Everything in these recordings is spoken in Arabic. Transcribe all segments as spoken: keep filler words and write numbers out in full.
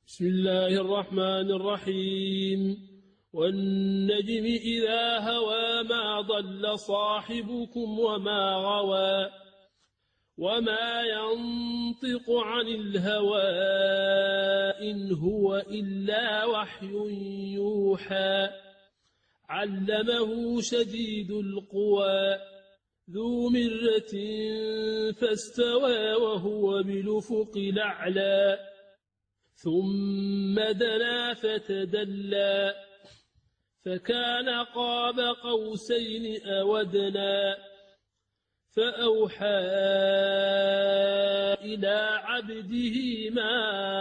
بسم الله الرحمن الرحيم والنجم إذا هوى ما ضل صاحبكم وما غوى وما ينطق عن الهوى إن هو إلا وحي يوحى علمه شديد القوى ذو مرة فاستوى وهو بالأفق الأعلى ثم دنا فتدلى فكان قاب قوسين أو أدنى فأوحى إلى عبده ما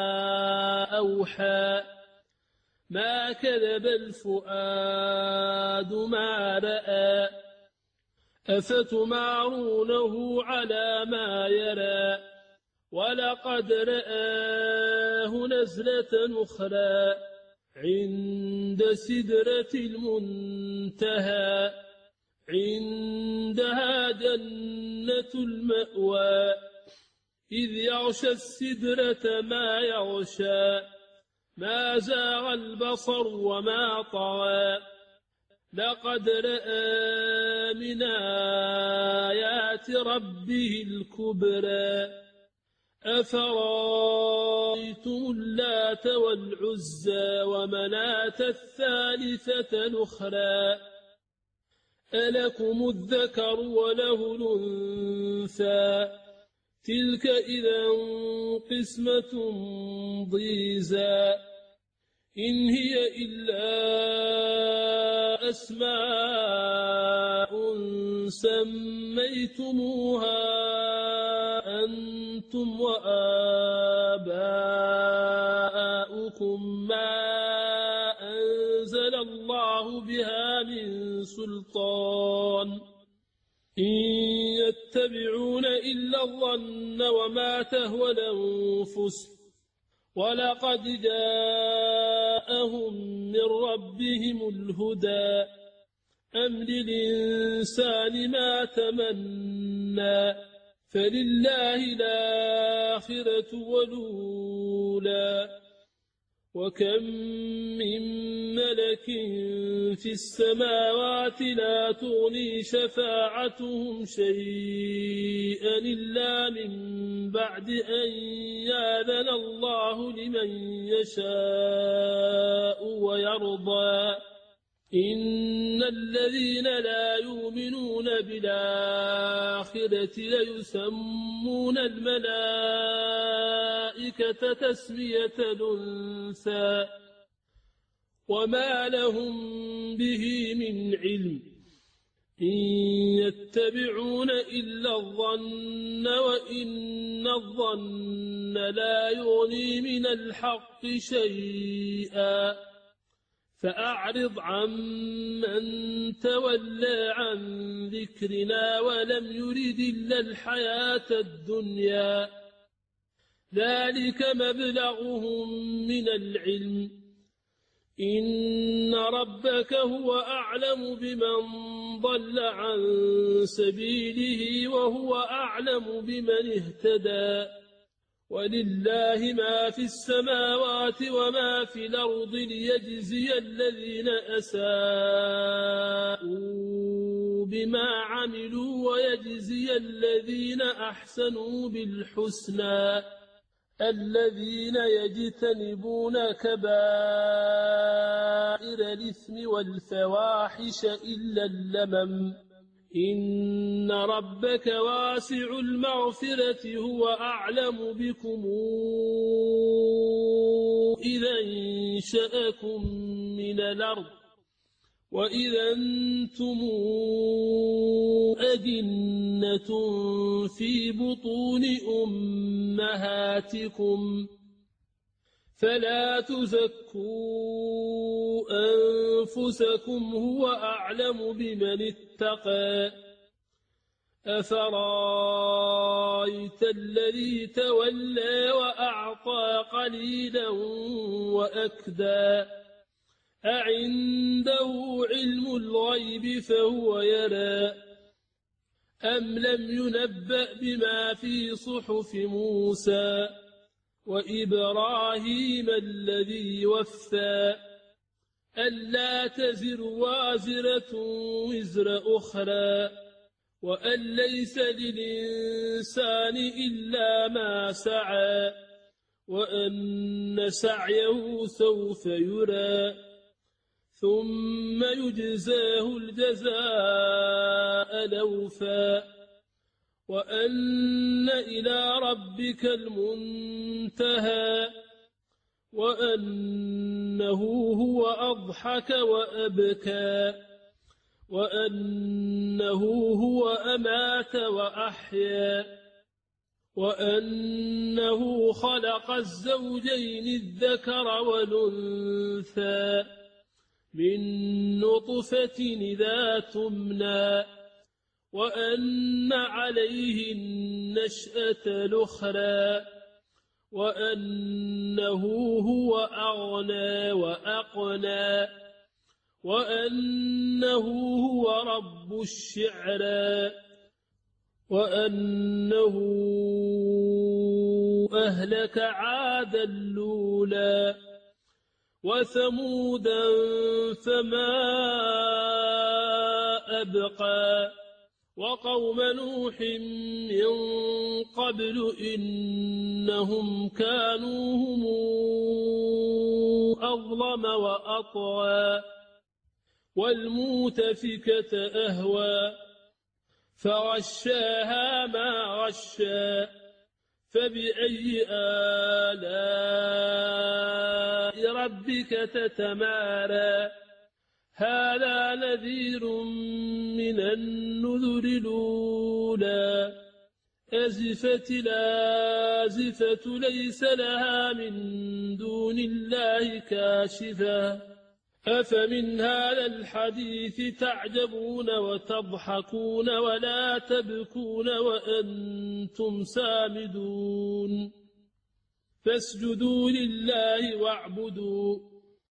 أوحى ما كذب الفؤاد ما رأى أفتمارونه على ما يرى ولقد رآه نزلة أخرى عند سدرة المنتهى عندها جنة المأوى إذ يغشى السدرة ما يغشى ما زاغ البصر وما طغى لقد رأى من آيات ربه الكبرى أفرأيتم اللات والعزى ومناة الثالثة الأخرى ألكم الذكر وله الأنثى تلك إذا قسمة ضيزى إن هي إلا أسماء سميتموها أنتم وآباؤكم ما أنزل الله بها من سلطان إن يتبعون إلا الظن وما تهوى الأنفس ولقد جاءهم من ربهم الهدى أم للإنسان ما تمنى فلله الآخرة والأولى وكم من ملك في السماوات لا تغني شفاعتهم شيئا إلا من بعد أن يأذن الله لمن يشاء ويرضى إن الذين لا يؤمنون بالآخرة ليسمون الملائكة تسمية الأنثى وما لهم به من علم إن يتبعون إلا الظن وإن الظن لا يغني من الحق شيئا فأعرض عمن تولى عن ذكرنا ولم يرد إلا الحياة الدنيا ذلك مبلغهم من العلم إن ربك هو أعلم بمن ضل عن سبيله وهو أعلم بمن اهتدى ولله ما في السماوات وما في الأرض ليجزي الذين أساءوا بما عملوا ويجزي الذين أحسنوا بالحسنى الذين يجتنبون كبائر الإثم والفواحش إلا اللمم إن ربك واسع المغفرة هو أعلم بكم إذا انشأكم من الأرض وإذا أنتم أجنة في بطون أمهاتكم فلا تزكوا أنفسكم هو أعلم بمن اتقى أفرايت الذي تولى وأعطى قليلا وأكدى أعنده علم الغيب فهو يرى أم لم ينبأ بما في صحف موسى وإبراهيم الذي وفى ألا تزر وازرة وزر أخرى وأن ليس للإنسان إلا ما سعى وأن سعيه سوف يرى ثم يجزاه الجزاء الأوفى وأن إلى ربك المنتهى وأنه هو أضحك وأبكى وأنه هو أمات وأحيا وأنه خلق الزوجين الذكر والأنثى من نطفة إذا تمنى وأن عليه النشأة الأخرى وأنه هو أغنى وأقنى وأنه هو رب الشعرى وأنه أهلك عادا الأولى وثمودا فما أبقى وقوم نوح من قبل إنهم كانوا هم أظلم وأطغى والمؤتفكة أهوى فغشاها ما غشى فبأي آلاء ربك تتمارى هذا نذير من النذر الأولى أزفت الآزفة ليس لها من دون الله كاشفة أفمن هذا الحديث تعجبون وتضحكون ولا تبكون وأنتم سامدون فاسجدوا لله واعبدوا